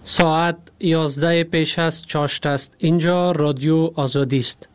ساعت 11 پیش از چاشت است. اینجا رادیو آزادی است.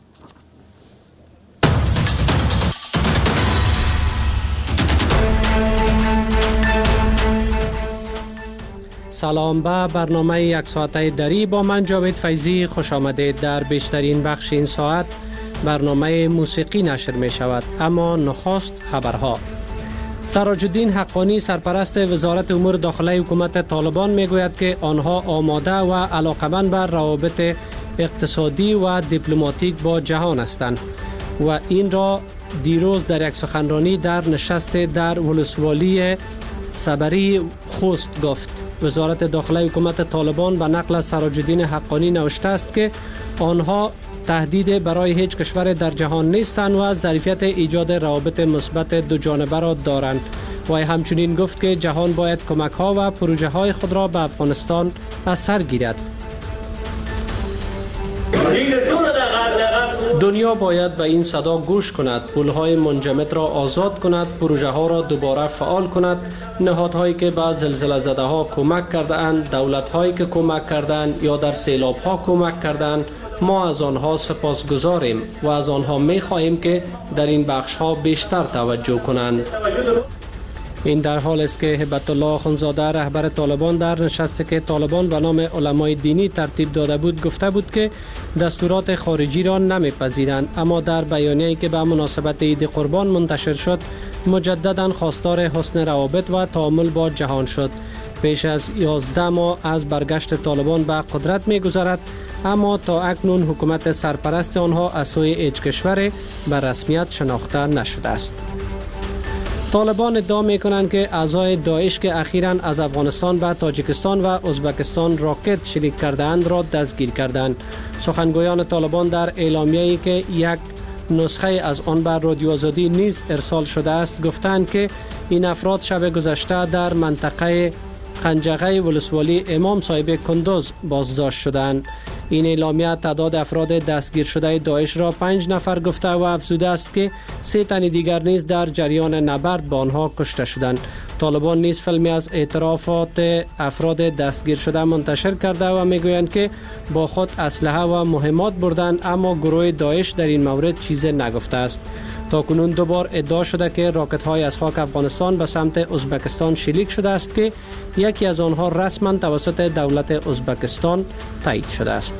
سلام به برنامه یک ساعته دری با من جاوید فیضی خوش آمدید. در بیشترین بخش این ساعت برنامه موسیقی نشر می شود، اما نخست خبرها. سراج الدین حقانی سرپرست وزارت امور داخلی حکومت طالبان می گوید که آنها آماده و علاقمند به روابط اقتصادی و دیپلماتیک با جهان هستند و این را دیروز در یک سخنرانی در نشست در ولسوالی صبری خوست گفت. وزارت داخلی حکومت طالبان به نقل از سراج الدین حقانی نوشته است که آنها تهدید برای هیچ کشور در جهان نیستند و ظرفیت ایجاد روابط مثبت دو جانبه را دارند و همچنین گفت که جهان باید کمک ها و پروژه های خود را به افغانستان از سر گیرد. دنیا باید به این صدا گوش کند، پولهای منجمد را آزاد کند، پروژه ها را دوباره فعال کند. نهادهایی که به زلزله زده ها کمک کرده اند، دولت هایی که کمک کردند یا در سیلاب ها کمک کردند، ما از آنها سپاسگزاریم و از آنها می خواهیم که در این بخش ها بیشتر توجه کنند. این در حال است که هبت الله اخندزاده رهبر طالبان در نشستی که طالبان به نام علمای دینی ترتیب داده بود گفته بود که دستورات خارجی را نمیپذیرند، اما در بیانیه‌ای که به مناسبت عید قربان منتشر شد مجددا خواستار حسن روابط و تعامل با جهان شد. پیش از 11 ماه از برگشت طالبان به قدرت می‌گذرد، اما تا اکنون حکومت سرپرست آنها از سوی هیچ کشور به رسمیت شناخته نشده است. طالبان ادعا می‌کنند که اعضای داعش که اخیراً از افغانستان به تاجیکستان و ازبکستان راکت شلیک کردند را دستگیر کردند. سخنگویان طالبان در اعلامیه‌ای که یک نسخه از آن بر رادیو آزادی نیز ارسال شده است گفتند که این افراد شب گذشته در منطقه خنجقه ولسوالی امام صاحب کندوز بازداشت شدند. این اعلامیه تعداد افراد دستگیر شده داعش را 5 نفر گفته و افزوده است که 3 تن دیگر نیز در جریان نبرد با آنها کشته شدند. طالبان نیز فیلمی از اعترافات افراد دستگیر شده منتشر کرده و میگویند که با خود اسلحه و مهمات بردند، اما گروه داعش در این مورد چیزی نگفته است. تا کنون 2 بار ادعا شده که راکت های از خاک افغانستان به سمت ازبکستان شلیک شده است که یکی از آنها رسما توسط دولت ازبکستان تایید شده است.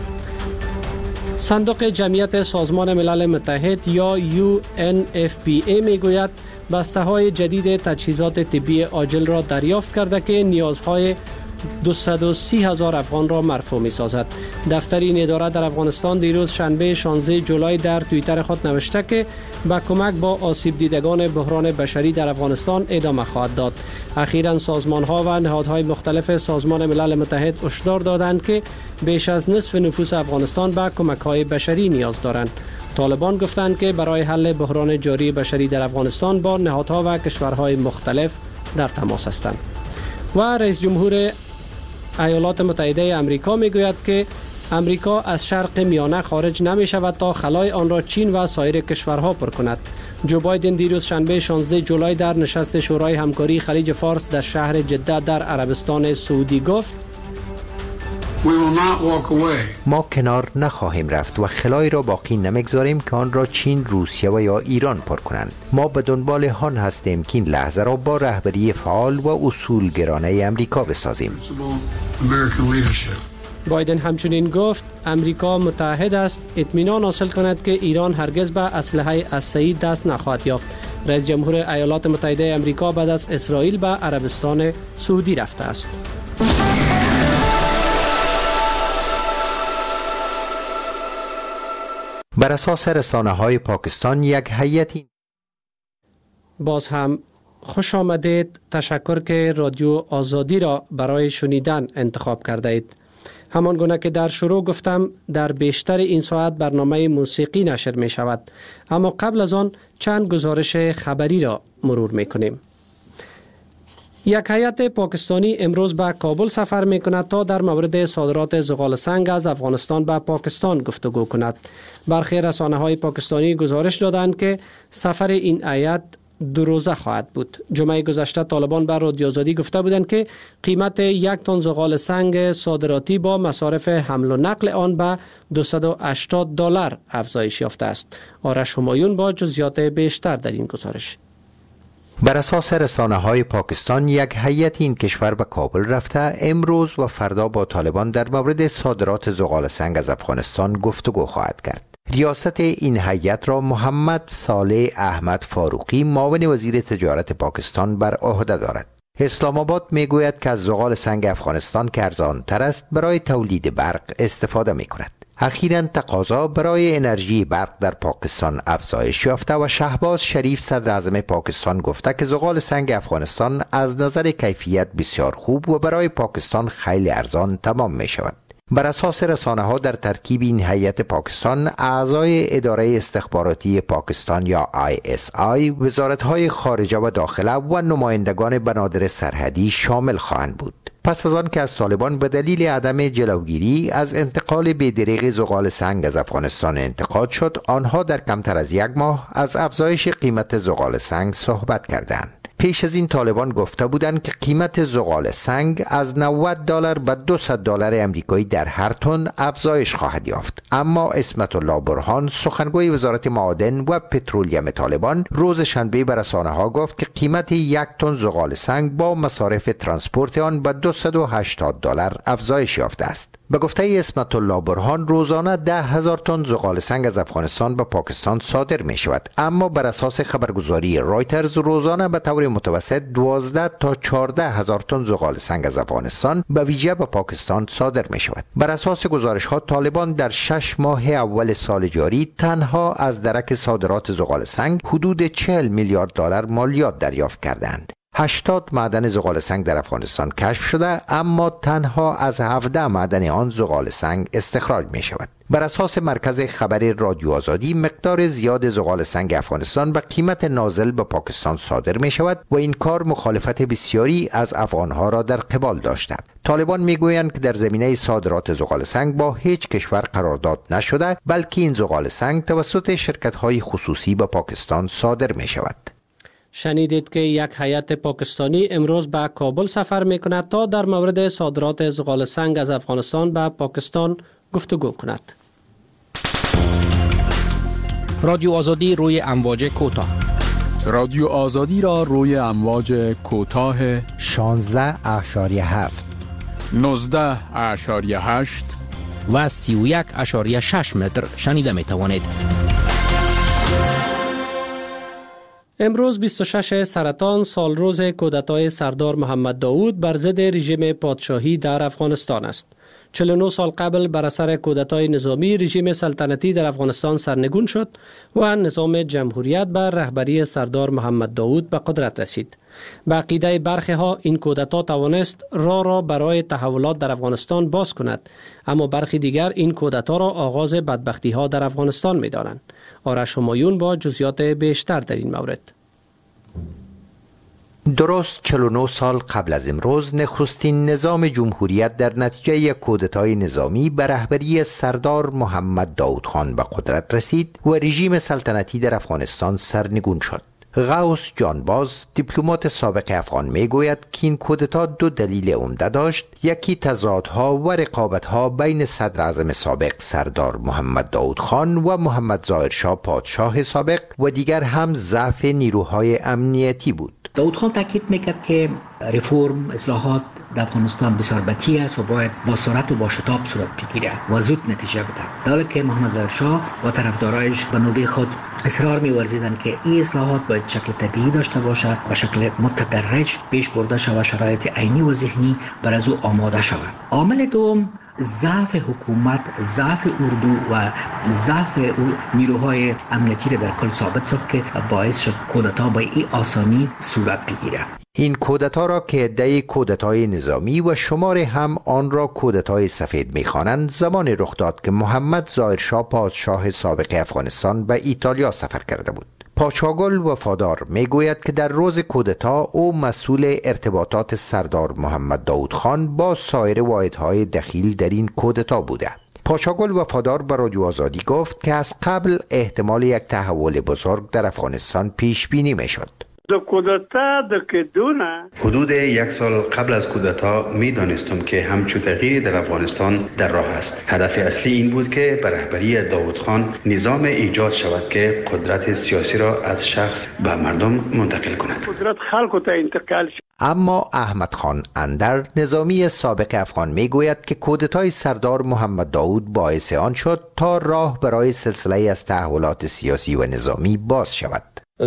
صندوق جمعیت سازمان ملل متحد یا UNFPA میگوید بسته های جدید تجهیزات طبی عاجل را دریافت کرده که نیازهای 230,000 افغان را مرفوع می سازد. دفتر این اداره در افغانستان دیروز شنبه 16 جولای در توییتر خود نوشته که با کمک با آسیب دیدگان بحران بشری در افغانستان ادامه خواهد داد. اخیراً سازمان ها و نهادهای مختلف سازمان ملل متحد هشدار دادند که بیش از نصف نفوس افغانستان به کمک های بشری نیاز دارند. طالبان گفتند که برای حل بحران جاری بشری در افغانستان با نهادها و کشورهای مختلف در تماس هستند. و رئیس جمهور ایالات متحده آمریکا میگوید که امریکا از شرق میانه خارج نمی شود تا خلای آن را چین و سایر کشورها پر کند. جو بایدن دیروز شنبه 16 جولای در نشست شورای همکاری خلیج فارس در شهر جده در عربستان سعودی گفت: ما کنار نخواهیم رفت و خلایی را باقی نمیگذاریم که آن را چین، روسیه و یا ایران پر کنند. ما به دنبال آن هستیم که این لحظه را با رهبری فعال و اصولگرانه امریکا بسازیم. بایدن همچنین گفت امریکا متحد است اطمینان حاصل کند که ایران هرگز به اسلحه هسته‌ای دست نخواهد یافت. رئیس جمهور ایالات متحده آمریکا بعد از اسرائیل به عربستان سعودی رفته است. بر اساس رسانه‌های پاکستان یک هیئتی باز هم خوش آمدید. تشکر که رادیو آزادی را برای شنیدن انتخاب کرده اید. همان گونه که در شروع گفتم در بیشتر این ساعت برنامه موسیقی نشر می شود، اما قبل از آن چند گزارش خبری را مرور می کنیم. یک هیئت پاکستانی امروز به کابل سفر می کند تا در مورد صادرات زغال سنگ از افغانستان به پاکستان گفتگو کند. برخی رسانه‌های پاکستانی گزارش دادند که سفر این هیئت 2 روزه خواهد بود. جمعه گذشته طالبان بر رادیو آزادی گفته بودند که قیمت 1 تن زغال سنگ صادراتی با مصارف حمل و نقل آن به $280 افزایش یافته است. آرش همایون با جزئیات بیشتر در این گزارش. بر اساس رسانه‌های پاکستان، یک هیئت این کشور به کابل رفته امروز و فردا با طالبان در مورد صادرات زغال سنگ از افغانستان گفتگو خواهد کرد. ریاست این هیئت را محمد صالح احمد فاروقی، معاون وزیر تجارت پاکستان، بر عهده دارد. اسلام آباد میگوید که از زغال سنگ افغانستان که ارزان‌تر است برای تولید برق استفاده می‌کند. اخیراً تقاضا برای انرژی برق در پاکستان افزایش یافته و شهباز شریف صدر اعظم پاکستان گفته که زغال سنگ افغانستان از نظر کیفیت بسیار خوب و برای پاکستان خیلی ارزان تمام می شود. بر اساس رسانه‌ها در ترکیب این هیئت پاکستان اعضای اداره استخباراتی پاکستان یا ISI، وزارت‌های خارجه و داخله و نمایندگان بنادر سرحدی شامل خواهند بود. پس از آن که از طالبان به دلیل عدم جلوگیری از انتقال بی‌دریغ زغال سنگ از افغانستان انتقاد شد، آنها در کمتر از 1 ماه از افزایش قیمت زغال سنگ صحبت کردند. پیش از این طالبان گفته بودند که قیمت زغال سنگ از $90 به $200 امریکایی در هر تن افزایش خواهد یافت. اما اسمت الله برهان، سخنگوی وزارت معادن و پترولیم طالبان، روز شنبه به رسانه‌ها گفت که قیمت 1 تن زغال سنگ با مصارف ترانسپورت آن به $280 افزایش یافته است. به گفته اسمت الله برهان، روزانه 10,000 تن زغال سنگ از افغانستان به پاکستان صادر می شود، اما بر اساس خبرگزاری رایترز روزانه به طور متوسط 12 تا 14,000 تن زغال سنگ از افغانستان به ویژه به پاکستان صادر می شود. بر اساس گزارش ها، طالبان در 6 ماه اول سال جاری تنها از درک صادرات زغال سنگ حدود $40 میلیارد مالیات دریافت کردند. 80 معدن زغال سنگ در افغانستان کشف شده، اما تنها از 17 معدن آن زغال سنگ استخراج می شود. بر اساس مرکز خبر رادیو آزادی، مقدار زیاد زغال سنگ افغانستان به قیمت نازل به پاکستان صادر می شود و این کار مخالفت بسیاری از افغانها را در قبال داشته. طالبان می گویند که در زمینه صادرات زغال سنگ با هیچ کشور قرارداد نشده، بلکه این زغال سنگ توسط شرکت‌های خصوصی به پاکستان صادر می شود. شنیدید که یک هیئت پاکستانی امروز به کابل سفر می‌کند تا در مورد صادرات زغال سنگ از افغانستان به پاکستان گفتگو کند. رادیو آزادی روی امواج کوتاه. رادیو آزادی را روی امواج کوتاه 16.7 19.8 و 31.6 متر شنیده می توانید. امروز 26 سرطان، سال روز کودتای سردار محمد داود بر ضد رژیم پادشاهی در افغانستان است. 49 سال قبل بر اثر کودتای نظامی رژیم سلطنتی در افغانستان سرنگون شد و نظام جمهوریت بر رهبری سردار محمد داود به قدرت رسید. به عقیده برخی ها این کودتا توانست راه را برای تحولات در افغانستان باز کند، اما برخی دیگر این کودتا را آغاز بدبختی ها در افغانستان می دانند. آرش همایون با جزئیات بیشتر در این مورد. درست 49 سال قبل از امروز، نخستین نظام جمهوریت در نتیجه یک کودتای نظامی به رهبری سردار محمد داود خان به قدرت رسید و رژیم سلطنتی در افغانستان سرنگون شد. غوث جانباز، دیپلمات سابق افغان، میگوید که این کودتا 2 دلیل عمده داشت. یکی تضادها و رقابتها بین صدر اعظم سابق سردار محمد داود خان و محمد ظاهر شاه پادشاه سابق و دیگر هم ضعف نیروهای امنیتی بود. داود خان تاکید میکرد که رفرم، اصلاحات در افغانستان بسیار بطیء است و باید با سرعت و با شتاب صورت بگیرد و زود نتیجه بده. در حالی که محمد ظاهر شاه و طرفدارایش به نوبه خود اصرار می‌ورزیدند که این اصلاحات باید شکل طبیعی داشته باشد و شکل متدرج پیش برده شود، شرایط عینی و ذهنی برای او آماده شود. عامل دوم ضعف حکومت، ضعف اردو و ضعف نیروهای امنیتی در کل ثابت ساخت که باعث شد کودتا با این آسانی صورت بگیرد. این کودتا را که عده‌ای کودتای نظامی و شمار هم آن را کودتای سفید می‌خوانند، زمان رخ داد که محمد ظاهر شاه پادشاه سابق افغانستان به ایتالیا سفر کرده بود. پاچاگل وفادار میگوید که در روز کودتا او مسئول ارتباطات سردار محمد داود خان با سایر واحدهای دخیل در این کودتا بوده. پاشاگل وفادار به رادیو آزادی گفت که از قبل احتمال یک تحول بزرگ در افغانستان پیش بینی میشد. حدود یک سال قبل از کودتا می دانستم که همچون تغییری در افغانستان در راه است. هدف اصلی این بود که به رهبری داود خان نظام ایجاد شود که قدرت سیاسی را از شخص به مردم منتقل کند. قدرت خلق تا انتقال شد. اما احمد خان اندر، نظامی سابق افغان، میگوید که کودتای سردار محمد داود باعث آن شد تا راه برای سلسله از تحولات سیاسی و نظامی باز شود.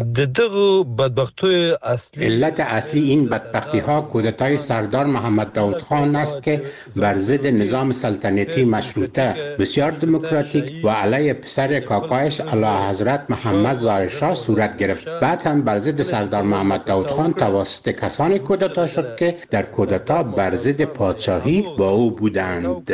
علت اصلی این بدبختی ها کودتای سردار محمد داود خان است که بر ضد نظام سلطنتی مشروطه بسیار دموکراتیک و علیه پسر کاکایش اعلی حضرت محمد ظاهر شاه صورت گرفت. بعد هم بر ضد سردار محمد داود خان توسط کسانی کودتا شد که در کودتا بر ضد پادشاهی با او بودند.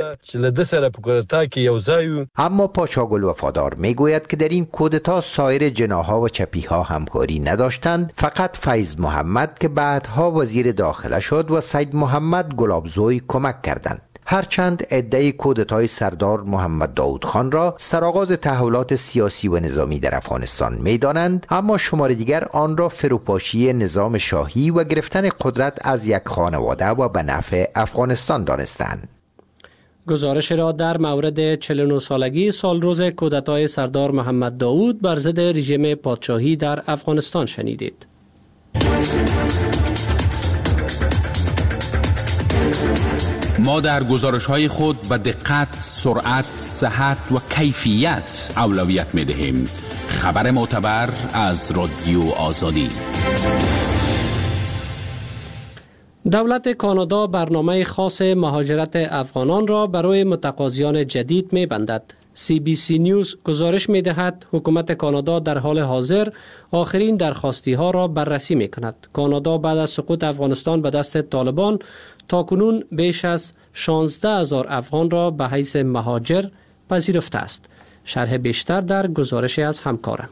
اما پاشاگل وفادار میگوید که در این کودتا سایر جناح‌ها و چپی‌ها همکاری نداشتند، فقط فیض محمد که بعدها وزیر داخله شد و سید محمد گلابزوی کمک کردند. هرچند عده کودتای سردار محمد داود خان را سرآغاز تحولات سیاسی و نظامی در افغانستان می‌دانند، اما شمار دیگر آن را فروپاشی نظام شاهی و گرفتن قدرت از یک خانواده و به نفع افغانستان دانستند. گزارش را در مورد 49 سالگی سالروز کودتای سردار محمد داود بر ضد رژیم پادشاهی در افغانستان شنیدید. ما در گزارش‌های خود به دقت، سرعت، صحت و کیفیت اولویت می‌دهیم. خبر معتبر از رادیو آزادی. دولت کانادا برنامه خاص مهاجرت افغانان را برای متقاضیان جدید می‌بندد. CBC نیوز گزارش می‌دهد حکومت کانادا در حال حاضر آخرین درخواستی‌ها را بررسی می‌کند. کانادا بعد از سقوط افغانستان به دست طالبان تاکنون بیش از 16,000 افغان را به حیث مهاجر پذیرفته است. شرح بیشتر در گزارش از همکارم.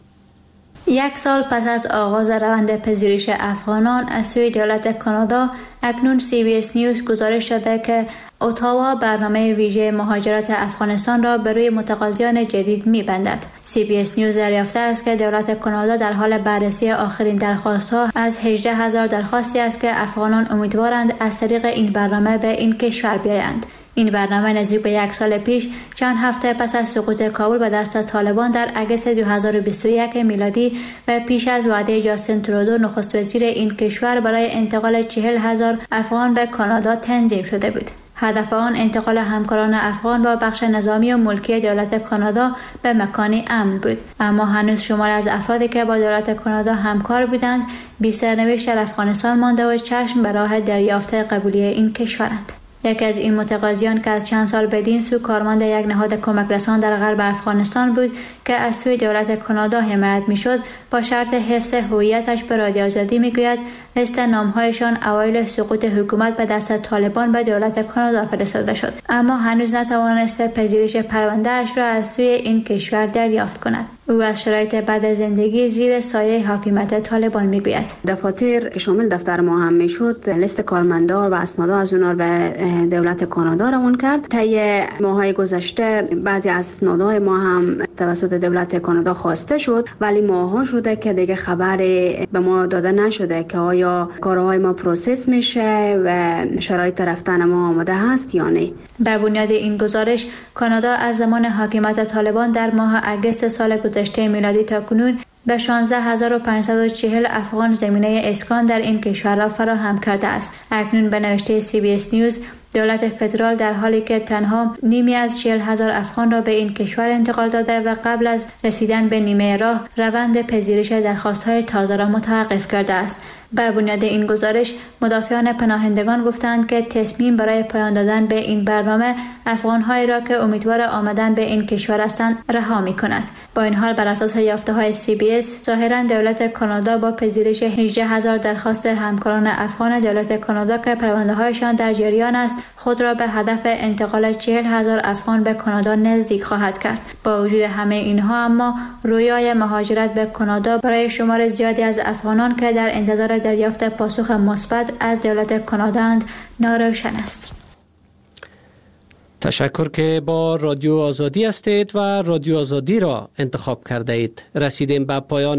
یک سال پس از آغاز روند پذیرش افغانان از سوی دولت کانادا، اکنون CBS نیوز گزارش داده که اتاوا برنامه ویژه مهاجرت افغانستان را به روی متقاضیان جدید می‌بندد. CBS نیوز دریافته است که دولت کانادا در حال بررسی آخرین درخواست‌ها از 18,000 درخواستی است که افغانان امیدوارند از طریق این برنامه به این کشور بیایند. این برنامه نزدیک به یک سال پیش، چند هفته پس از سقوط کابل به دست طالبان در اگست 2021 میلادی و پیش از وعده جاستین ترودو نخست وزیر این کشور برای انتقال 40,000 افغان به کانادا تنظیم شده بود. هدف آن انتقال همکاران افغان با بخش نظامی و ملکی دولت کانادا به مکانی امن بود، اما هنوز شمار از افرادی که با دولت کانادا همکار بودند بی سرنوشت در افغانستان مانده و چشم به راه دریافت قبولی این کشورند. یکی از این متقاضیان که از چند سال بدین سو کارمند یک نهاد کمک رسان در غرب افغانستان بود که از سوی دولت کانادا حمایت میشد، با شرط حفظ هویتش به رادیو آزادی میگوید لیست نامهایشان اوایل سقوط حکومت به دست طالبان به دولت کانادا فرستاده شد، اما هنوز نتوانسته پذیرش پرونده اش را از سوی این کشور دریافت کند. او از شرایط بد زندگی زیر سایه حاکمیت طالبان میگوید. دفاتر که شامل دفتر ما هم میشد، لیست کارمندان و اسنادها از اونها به دولت کانادا روان کرد. طی ماهای گذشته بعضی از اسنادهای ما هم توسط دولت کانادا خواسته شد، ولی ماها شده که دیگه خبری به ما داده نشده که آیا کارهای ما پروسس میشه و شرایط رفتن ما آماده هست یا نه. بر بنیاد این گزارش، کانادا از زمان حاکمیت طالبان در ماه اگست سال گذشته میلادی تا کنون به 16,540 افغان زمینه اسکان در این کشور را فراهم کرده است. اکنون به نوشته CBS نیوز، دولت فدرال در حالی که تنها نیمی از 40,000 افغان را به این کشور انتقال داده و قبل از رسیدن به نیمه راه روند پذیرش درخواست‌های تازه را متوقف کرده است. بر بنیاد این گزارش، مدافعان پناهندگان گفتند که تصمیم برای پایان دادن به این برنامه افغان‌هایی را که امیدوار آمدن به این کشور هستند رها می‌کند. با این حال بر اساس یافته‌های CBS، ظاهراً دولت کانادا با پذیرش 18,000 درخواست همکاران افغان دولت کانادا که پرونده‌هایشان در جریان است، خود را به هدف انتقال 40,000 افغان به کانادا نزدیک خواهد کرد. با وجود همه اینها، اما رویای مهاجرت به کانادا برای شمار زیادی از افغانان که در انتظار دریافت پاسخ مثبت از دولت کانادا اند ناروشن است. تشکر که با رادیو آزادی هستید و رادیو آزادی را انتخاب کرده اید. رسیدیم به پایان